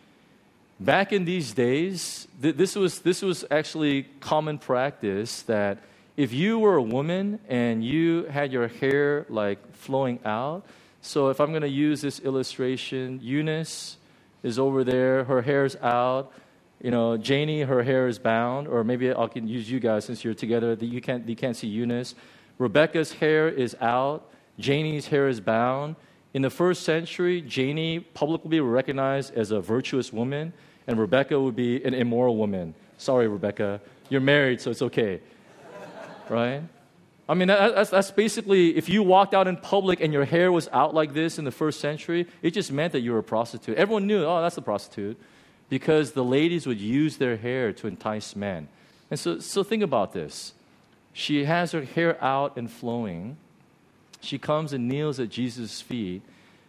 Back in these days, this was actually common practice that if you were a woman and you had your hair like flowing out, so if I'm going to use this illustration, Eunice is over there, her hair's out. You know, Janie, her hair is bound, or maybe I can use you guys since you're together. You can't see Eunice. Rebecca's hair is out. Janie's hair is bound. In the first century, Janie publicly recognized as a virtuous woman, and Rebecca would be an immoral woman. Sorry, Rebecca, you're married, so it's okay, right? I mean, that's basically, if you walked out in public and your hair was out like this in the first century, it just meant that you were a prostitute. Everyone knew, oh, that's a prostitute. Because the ladies would use their hair to entice men. And so think about this. She has her hair out and flowing. She comes and kneels at Jesus' feet.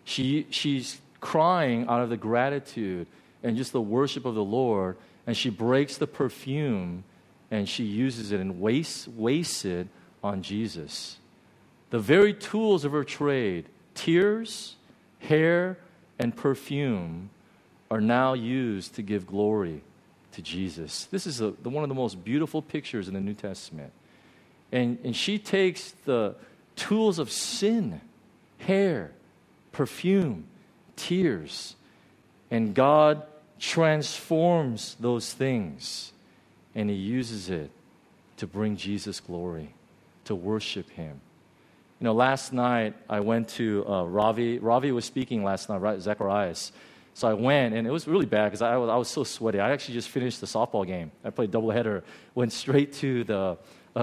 She's crying out of the gratitude and just the worship of the Lord. And she breaks the perfume and she uses it and wastes it on Jesus. The very tools of her trade, tears, hair, and perfume, are now used to give glory to Jesus. This is one of the most beautiful pictures in the New Testament. And she takes the tools of sin, hair, perfume, tears, and God transforms those things, and He uses it to bring Jesus glory, to worship Him. You know, last night I went to Ravi. Ravi was speaking last night, right? Zacharias. So I went, and it was really bad because I was so sweaty. I actually just finished the softball game. I played doubleheader, went straight to the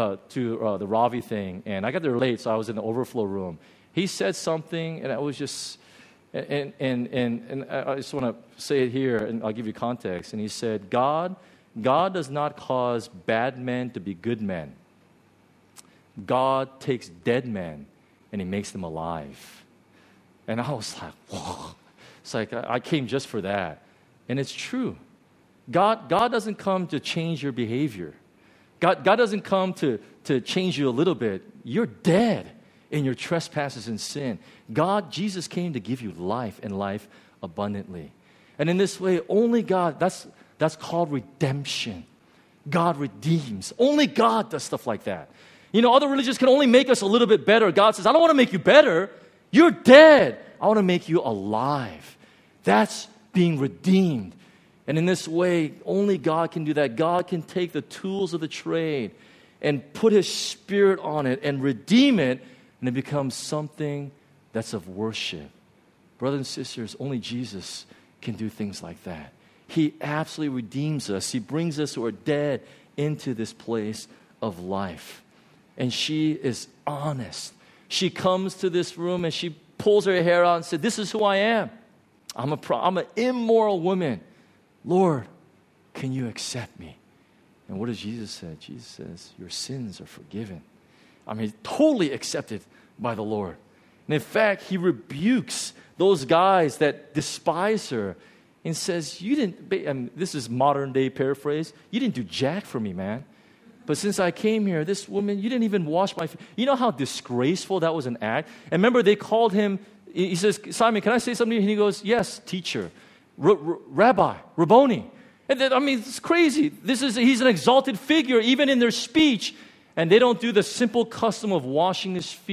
Ravi thing, and I got there late, so I was in the overflow room. He said something, and I was just, and I just want to say it here, and I'll give you context. And he said, God does not cause bad men to be good men. God takes dead men, and He makes them alive. And I was like, whoa. It's like, I came just for that. And it's true. God doesn't come to change your behavior. God doesn't come to change you a little bit. You're dead in your trespasses and sin. Jesus came to give you life and life abundantly. And in this way, only God, that's called redemption. God redeems. Only God does stuff like that. You know, other religions can only make us a little bit better. God says, I don't want to make you better. You're dead. I want to make you alive. That's being redeemed. And in this way, only God can do that. God can take the tools of the trade and put His Spirit on it and redeem it, and it becomes something that's of worship. Brothers and sisters, only Jesus can do things like that. He absolutely redeems us. He brings us who are dead into this place of life. And she is honest. She comes to this room and she pulls her hair out and said, this is who I am. I'm an immoral woman. Lord, can you accept me? And what does Jesus say? Jesus says, your sins are forgiven. I mean, totally accepted by the Lord. And in fact, He rebukes those guys that despise her and says, this is modern day paraphrase, you didn't do jack for me, man. But since I came here, this woman, you didn't even wash my feet. You know how disgraceful that was an act? And remember, they called him, he says, Simon, can I say something? And he goes, yes, teacher, Rabbi, Rabboni. And then, I mean, it's crazy. He's an exalted figure, even in their speech. And they don't do the simple custom of washing his feet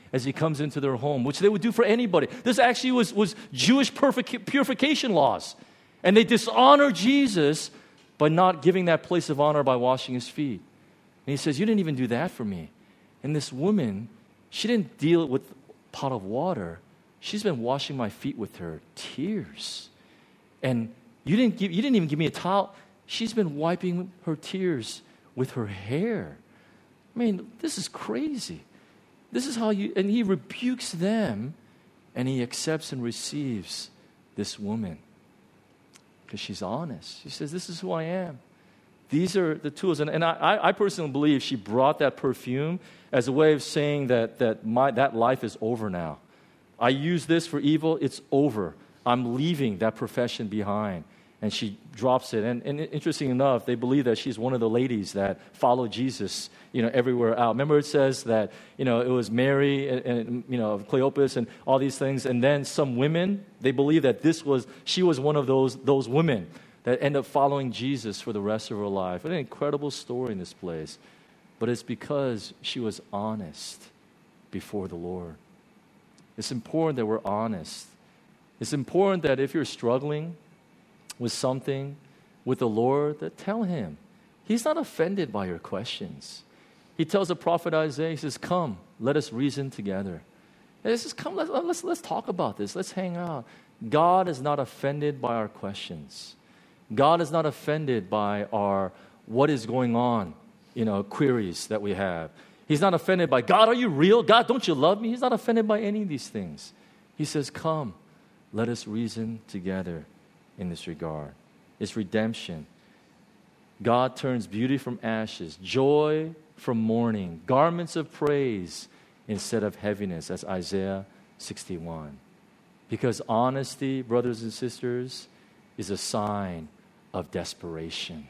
as he comes into their home, which they would do for anybody. This actually was Jewish purification laws. And they dishonor Jesus by not giving that place of honor by washing his feet. And he says, you didn't even do that for me. And this woman, she didn't deal with a pot of water. She's been washing my feet with her tears. And you didn't even give me a towel. She's been wiping her tears with her hair. I mean, this is crazy. This is how and he rebukes them, and he accepts and receives this woman because she's honest. She says, this is who I am. These are the tools. And I personally believe she brought that perfume as a way of saying that life is over now. I use this for evil. It's over. I'm leaving that profession behind. And she drops it. And interesting enough, they believe that she's one of the ladies that followed Jesus, everywhere out. Remember, it says that, it was Mary and Cleopas and all these things. And then some women, they believe that she was one of those women that end up following Jesus for the rest of her life. What an incredible story in this place. But it's because she was honest before the Lord. It's important that we're honest. It's important that if you're struggling with something with the Lord, that tell him. He's not offended by your questions. He tells the prophet Isaiah, he says, come, let us reason together. And he says, come, let's talk about this. Let's hang out. God is not offended by our questions. God is not offended by our what is going on, queries that we have. He's not offended by, God, are you real? God, don't you love me? He's not offended by any of these things. He says, come, let us reason together in this regard. It's redemption. God turns beauty from ashes, joy from mourning, garments of praise instead of heaviness, as Isaiah 61. Because honesty, brothers and sisters, is a sign of desperation.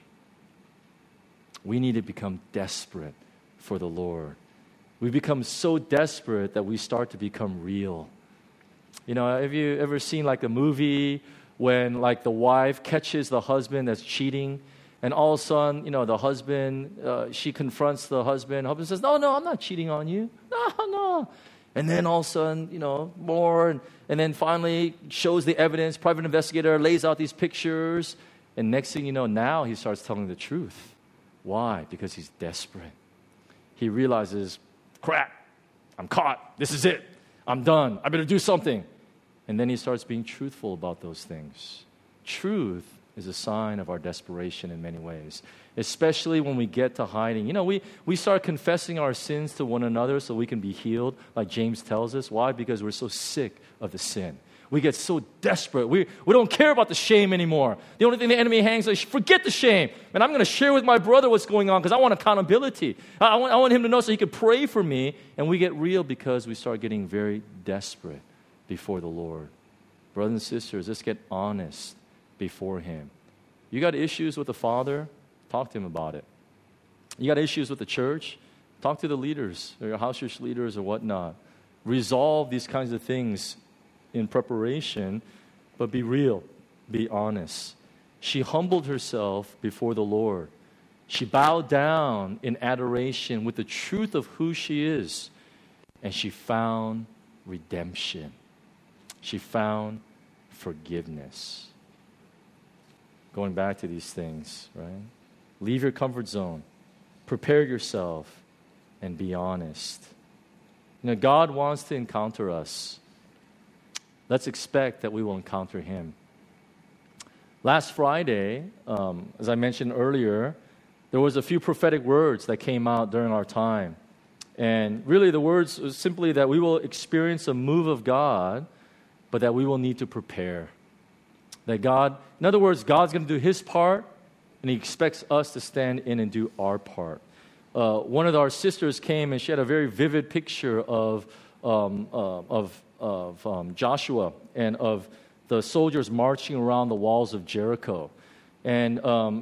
We need to become desperate for the Lord. We become so desperate that we start to become real. Have you ever seen like a movie when like the wife catches the husband that's cheating, and all of a sudden, the husband, she confronts the husband. The husband says, no, I'm not cheating on you. No. And then all of a sudden, more, and then finally shows the evidence. Private investigator lays out these pictures, and next thing you know, now he starts telling the truth. Why? Because he's desperate. He realizes, crap, I'm caught. This is it. I'm done. I better do something. And then he starts being truthful about those things. Truth is a sign of our desperation in many ways, especially when we get to hiding. We start confessing our sins to one another so we can be healed, like James tells us. Why? Because we're so sick of the sin. We get so desperate. We don't care about the shame anymore. The only thing the enemy hangs on is, forget the shame. And I'm going to share with my brother what's going on because I want accountability. I want him to know so he could pray for me. And we get real because we start getting very desperate before the Lord. Brothers and sisters, let's get honest before him. You got issues with the Father? Talk to him about it. You got issues with the church? Talk to the leaders, or your house church leaders or whatnot. Resolve these kinds of things in preparation, but be real, be honest. She humbled herself before the Lord. She bowed down in adoration with the truth of who she is, and she found redemption. She found forgiveness. Going back to these things, right? Leave your comfort zone. Prepare yourself and be honest. God wants to encounter us. Let's expect that we will encounter him. Last Friday, as I mentioned earlier, there was a few prophetic words that came out during our time. And really the words was simply that we will experience a move of God, but that we will need to prepare. That God, in other words, God's going to do his part, and he expects us to stand in and do our part. One of our sisters came, and she had a very vivid picture of Joshua and of the soldiers marching around the walls of Jericho. And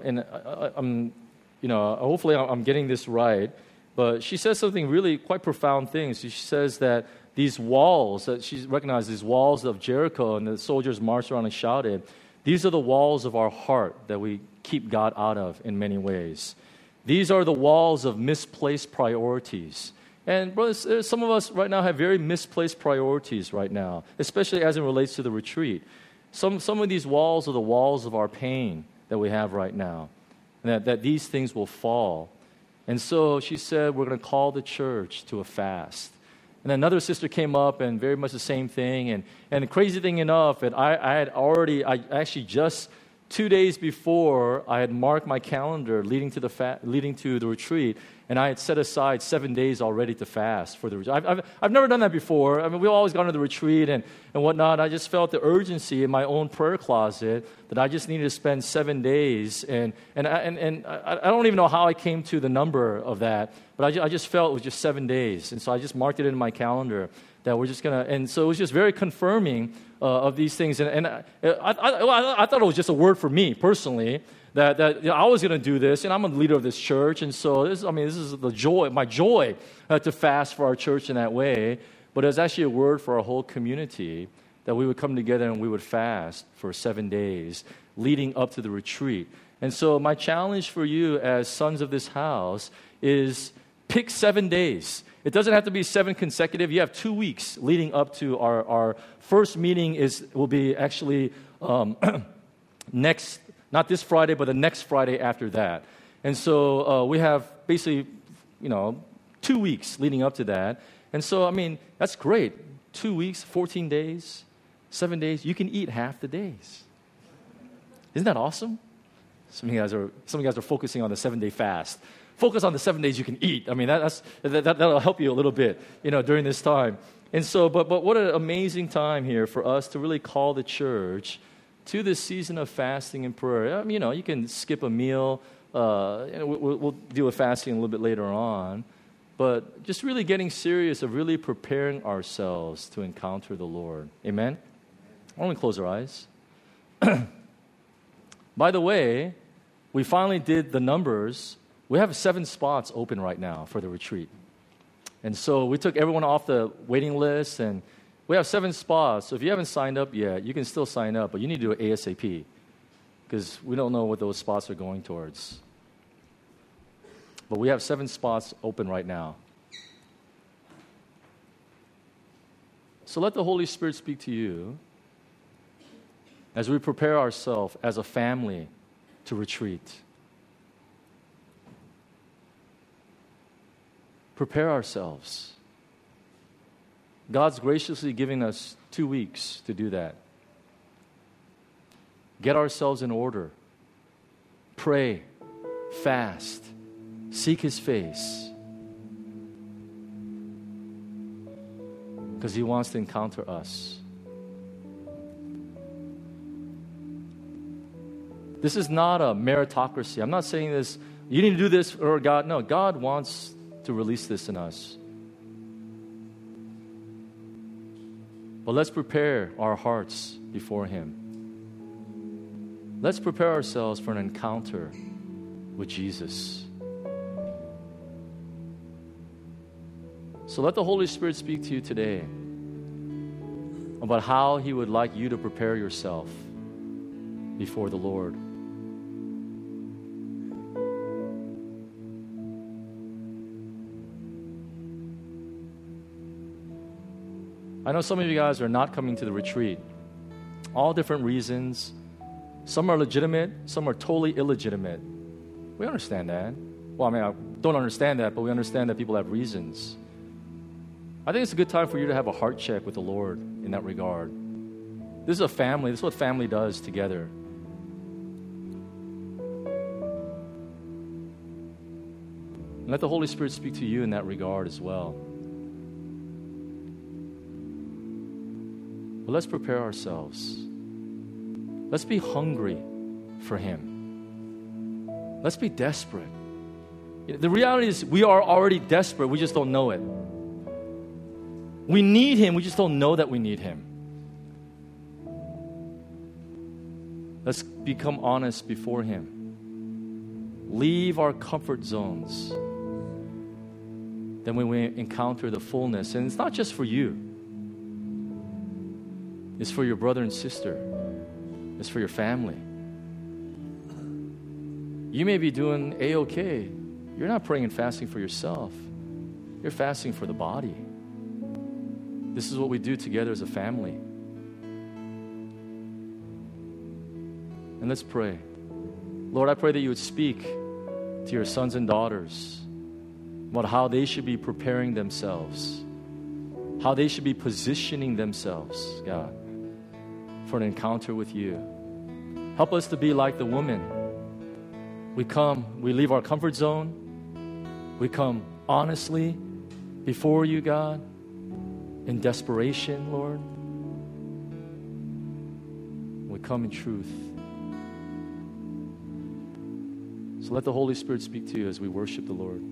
hopefully I'm getting this right, but she says something really quite profound things. She says that these walls, that she recognized these walls of Jericho, and the soldiers marched around and shouted, these are the walls of our heart that we keep God out of in many ways. These are the walls of misplaced priorities. And brothers, some of us right now have very misplaced priorities right now, especially as it relates to the retreat. Some of these walls are the walls of our pain that we have right now, and that these things will fall. And so she said, we're going to call the church to a fast. And another sister came up and very much the same thing. And the crazy thing enough, that I actually just 2 days before, I had marked my calendar leading to the retreat, and I had set aside 7 days already to fast for the retreat. I've never done that before. I mean, we've always gone to the retreat and whatnot. I just felt the urgency in my own prayer closet that I just needed to spend 7 days. And I don't even know how I came to the number of that, but I just felt it was just 7 days. And so I just marked it in my calendar that we're just going to, and so it was just very confirming of these things. And I thought it was just a word for me personally, that I was going to do this, and I'm a leader of this church, and so this is my joy to fast for our church in that way. But it was actually a word for our whole community that we would come together and we would fast for 7 days leading up to the retreat. And so my challenge for you as sons of this house is pick 7 days. It doesn't have to be 7 consecutive. You have 2 weeks leading up to our first meeting will be actually not this Friday, but the next Friday after that. And so we have basically, 2 weeks leading up to that. And so, that's great. 2 weeks, 14 days, 7 days. You can eat half the days. Isn't that awesome? Some of you guys are focusing on the 7-day fast. Focus on the 7 days you can eat. That'll help you a little bit, during this time. And so, but what an amazing time here for us to really call the church to this season of fasting and prayer. You can skip a meal. We'll deal with fasting a little bit later on. But just really getting serious of really preparing ourselves to encounter the Lord. Amen? Why don't we close our eyes? By the way, we finally did the numbers. We have 7 spots open right now for the retreat. And so we took everyone off the waiting list, and we have 7 spots. So if you haven't signed up yet, you can still sign up, but you need to do it ASAP because we don't know what those spots are going towards. But we have 7 spots open right now. So let the Holy Spirit speak to you as we prepare ourselves as a family to retreat. Prepare ourselves. God's graciously giving us 2 weeks to do that. Get ourselves in order. Pray, fast, seek His face. Because He wants to encounter us. This is not a meritocracy. I'm not saying this, you need to do this or God. No, God wants to release this in us. But let's prepare our hearts before Him. Let's prepare ourselves for an encounter with Jesus. So let the Holy Spirit speak to you today about how He would like you to prepare yourself before the Lord. I know some of you guys are not coming to the retreat. All different reasons. Some are legitimate, some are totally illegitimate. We understand that. Well, I don't understand that, but we understand that people have reasons. I think it's a good time for you to have a heart check with the Lord in that regard. This is a family. This is what family does together. And let the Holy Spirit speak to you in that regard as well. But let's prepare ourselves. Let's be hungry for Him. Let's be desperate. The reality is we are already desperate. We just don't know it. We need Him. We just don't know that we need Him. Let's become honest before Him. Leave our comfort zones. Then when we encounter the fullness, and it's not just for you. It's for your brother and sister. It's for your family. You may be doing A-okay. You're not praying and fasting for yourself. You're fasting for the body. This is what we do together as a family. And let's pray. Lord, I pray that you would speak to your sons and daughters about how they should be preparing themselves, how they should be positioning themselves, God, for an encounter with you. Help us to be like the woman. We leave our comfort zone. We come honestly before you, God, in desperation, Lord. We come in truth. So let the Holy Spirit speak to you as we worship the Lord.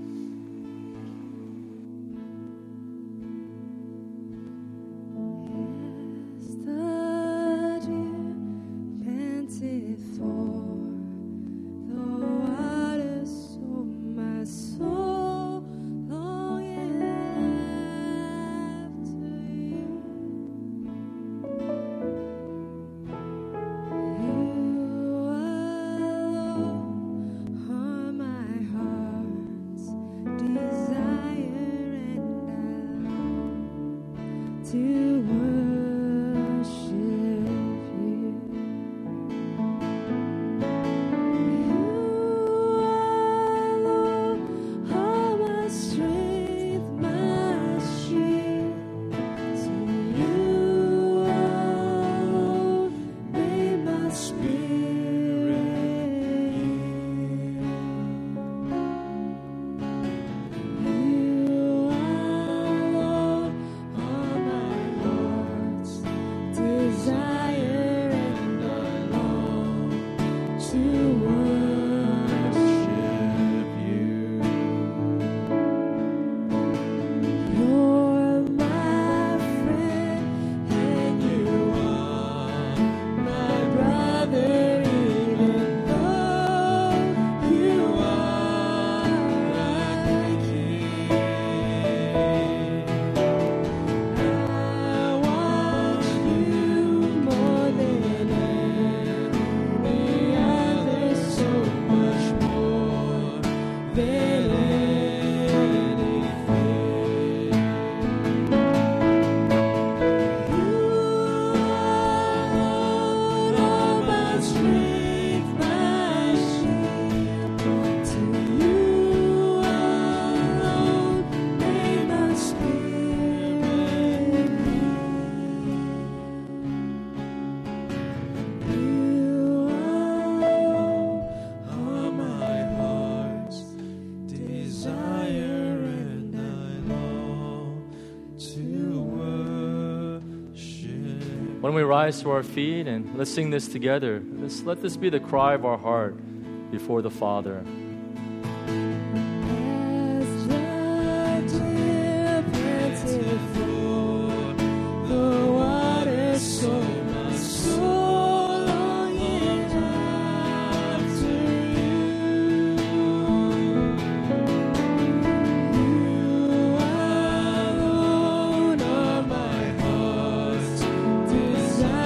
When we rise to our feet and let's sing this together, let this be the cry of our heart before the Father.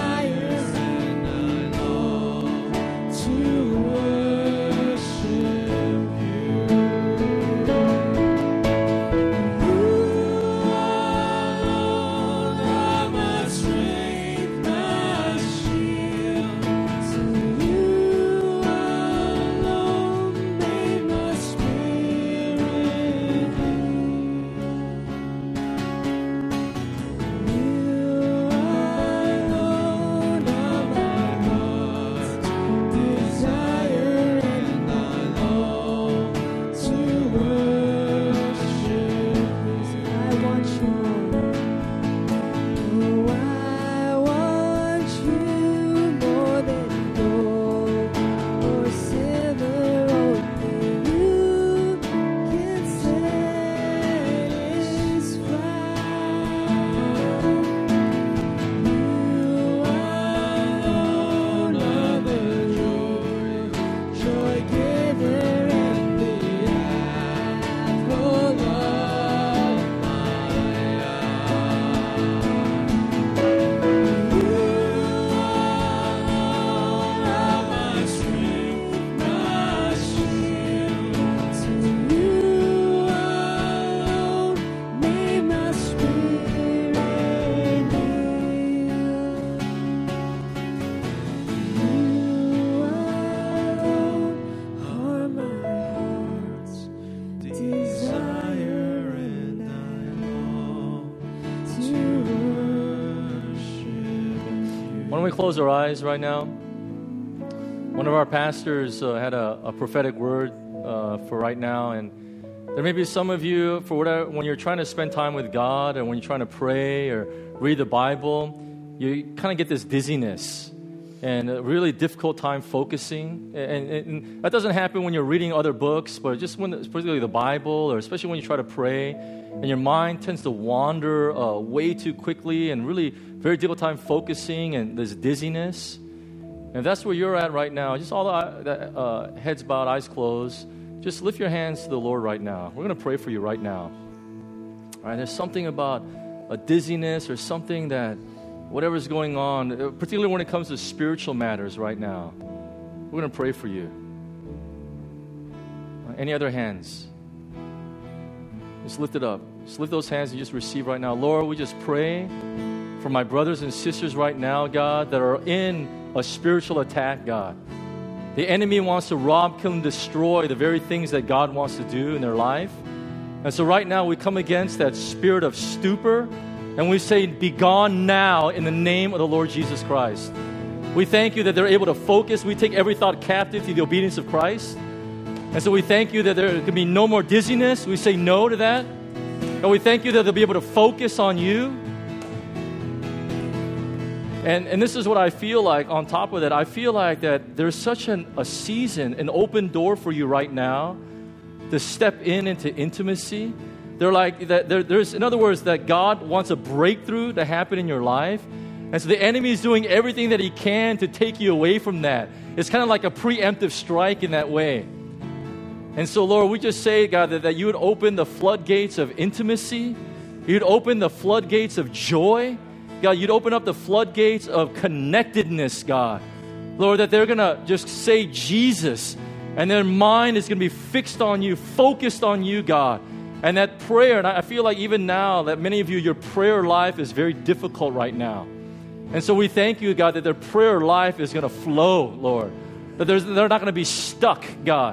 To worship Why don't we close our eyes right now? One of our pastors had a prophetic word for right now, and there may be some of you, for whatever, when you're trying to spend time with God and when you're trying to pray or read the Bible, you kind of get this dizziness and a really difficult time focusing. And that doesn't happen when you're reading other books, but just when, particularly the Bible, or especially when you try to pray, and your mind tends to wander way too quickly and really very difficult time focusing, and there's dizziness. And if that's where you're at right now, just all the heads bowed, eyes closed, just lift your hands to the Lord right now. We're going to pray for you right now. All right, there's something about a dizziness or something that, whatever's going on, particularly when it comes to spiritual matters right now, we're going to pray for you. Any other hands? Just lift it up. Just lift those hands and just receive right now. Lord, we just pray for my brothers and sisters right now, God, that are in a spiritual attack, God. The enemy wants to rob, kill, and destroy the very things that God wants to do in their life. And so right now we come against that spirit of stupor, and we say, be gone now in the name of the Lord Jesus Christ. We thank you that they're able to focus. We take every thought captive to the obedience of Christ. And so we thank you that there can be no more dizziness. We say no to that. And we thank you that they'll be able to focus on you. And this is what I feel like on top of that. I feel like that there's such a season, an open door for you right now to step into intimacy. They're like that. There's, in other words, that God wants a breakthrough to happen in your life. And so the enemy is doing everything that he can to take you away from that. It's kind of like a preemptive strike in that way. And so, Lord, we just say, God, that you would open the floodgates of intimacy. You'd open the floodgates of joy. God, you'd open up the floodgates of connectedness, God. Lord, that they're going to just say Jesus, and their mind is going to be fixed on you, focused on you, God. And that prayer, and I feel like even now that many of you, your prayer life is very difficult right now. And so we thank you, God, that their prayer life is going to flow, Lord. That they're not going to be stuck, God.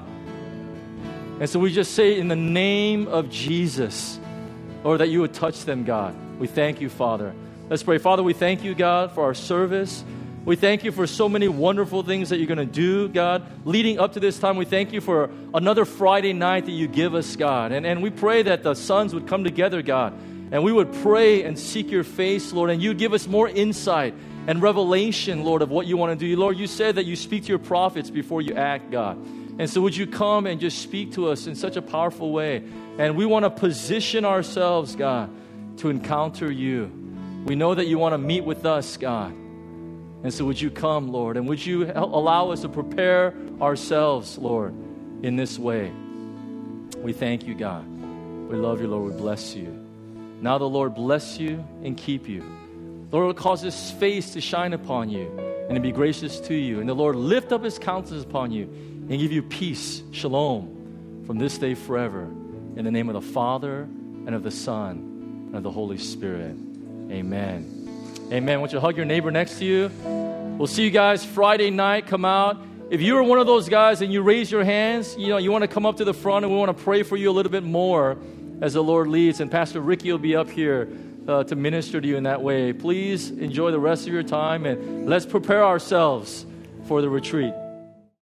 And so we just say in the name of Jesus, Lord, that you would touch them, God. We thank you, Father. Let's pray. Father, we thank you, God, for our service. We thank you for so many wonderful things that you're going to do, God. Leading up to this time, we thank you for another Friday night that you give us, God. And we pray that the sons would come together, God, and we would pray and seek your face, Lord, and you'd give us more insight and revelation, Lord, of what you want to do. Lord, you said that you speak to your prophets before you act, God. And so would you come and just speak to us in such a powerful way? And we want to position ourselves, God, to encounter you. We know that you want to meet with us, God. And so would you come, Lord, and would you allow us to prepare ourselves, Lord, in this way. We thank you, God. We love you, Lord. We bless you. Now the Lord bless you and keep you. The Lord will cause his face to shine upon you and to be gracious to you. And the Lord lift up his countenance upon you and give you peace, shalom, from this day forever. In the name of the Father, and of the Son, and of the Holy Spirit. Amen. Amen. I want you to hug your neighbor next to you. We'll see you guys Friday night. Come out. If you are one of those guys and you raise your hands, you want to come up to the front, and we want to pray for you a little bit more as the Lord leads. And Pastor Ricky will be up here to minister to you in that way. Please enjoy the rest of your time, and let's prepare ourselves for the retreat.